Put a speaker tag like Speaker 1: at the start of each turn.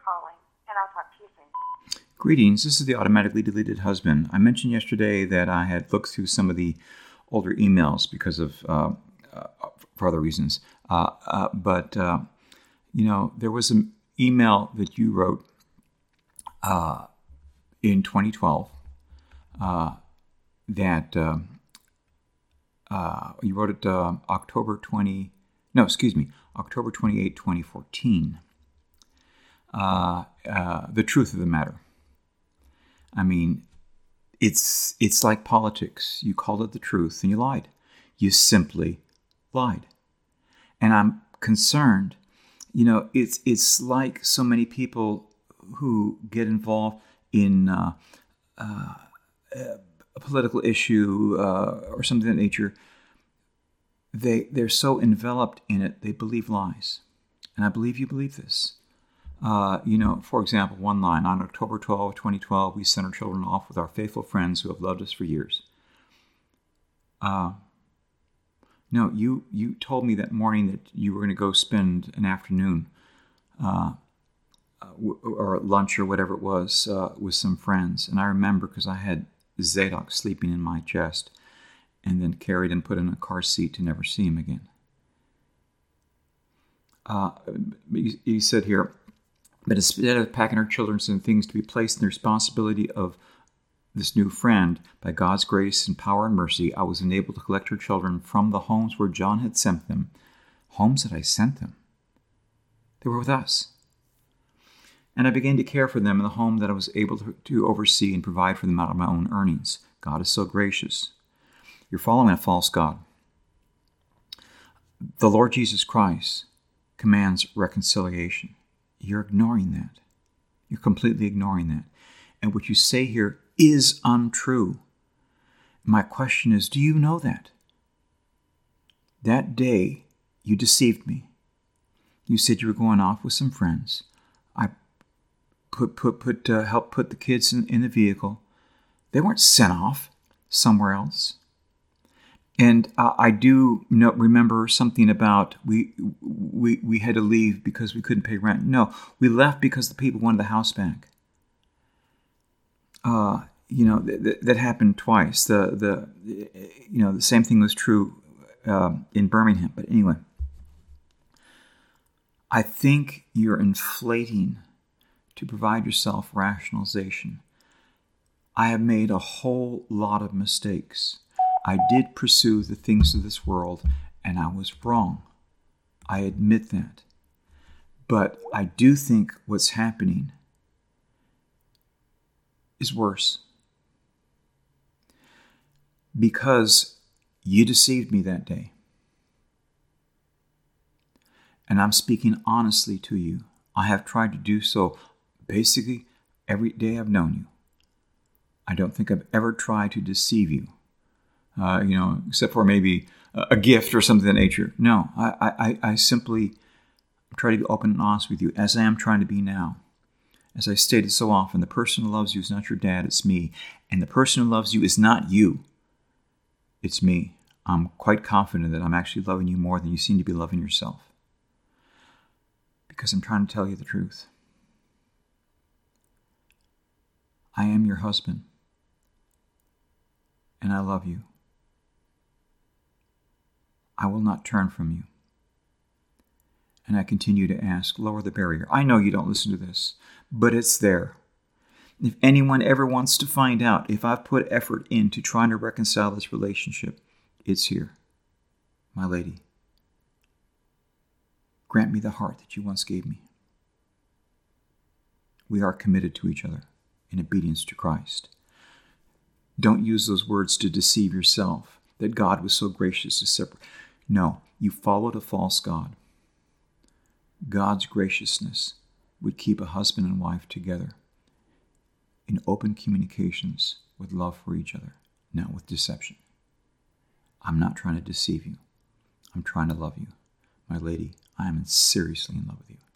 Speaker 1: calling, and I'll talk to you soon.
Speaker 2: Greetings, this is the automatically deleted husband. I mentioned yesterday that I had looked through some of the older emails because of, for other reasons. But there was an email that you wrote in 2012 that you wrote it October 28, 2014. The truth of the matter. I mean, it's like politics. You called it the truth and you lied. You simply lied. And I'm concerned. It's like so many people who get involved in a political issue or something of that nature. They're so enveloped in it, they believe lies. And I believe you believe this. For example, one line, on October 12, 2012, we sent our children off with our faithful friends who have loved us for years. No, you told me that morning that you were going to go spend an afternoon or lunch or whatever it was with some friends. And I remember because I had Zadok sleeping in my chest and then carried and put in a car seat to never see him again. You said here, but instead of packing our children and things to be placed in the responsibility of this new friend, by God's grace and power and mercy, I was enabled to collect her children from the homes where John had sent them. Homes that I sent them. They were with us. And I began to care for them in the home that I was able to oversee and provide for them out of my own earnings. God is so gracious. You're following a false God. The Lord Jesus Christ commands reconciliation. You're ignoring that. You're completely ignoring that. And what you say here is untrue. My question is, do you know that? That day, you deceived me. You said you were going off with some friends. I helped put the kids in the vehicle. They weren't sent off somewhere else. And I do remember something about we had to leave because we couldn't pay rent. No, we left because the people wanted the house back. That happened twice. The same thing was true in Birmingham. But anyway, I think you're inflating to provide yourself rationalization. I have made a whole lot of mistakes. I did pursue the things of this world, and I was wrong. I admit that. But I do think what's happening is worse. Because you deceived me that day. And I'm speaking honestly to you. I have tried to do so basically every day I've known you. I don't think I've ever tried to deceive you. Except for maybe a gift or something of that nature. No, I simply try to be open and honest with you, as I am trying to be now. As I stated so often, the person who loves you is not your dad, it's me. And the person who loves you is not you, it's me. I'm quite confident that I'm actually loving you more than you seem to be loving yourself. Because I'm trying to tell you the truth. I am your husband. And I love you. I will not turn from you. And I continue to ask, lower the barrier. I know you don't listen to this, but it's there. If anyone ever wants to find out if I've put effort into trying to reconcile this relationship, it's here. My lady, grant me the heart that you once gave me. We are committed to each other in obedience to Christ. Don't use those words to deceive yourself, that God was so gracious to separate. No, you followed a false God. God's graciousness would keep a husband and wife together in open communications with love for each other, not with deception. I'm not trying to deceive you. I'm trying to love you. My lady, I am seriously in love with you.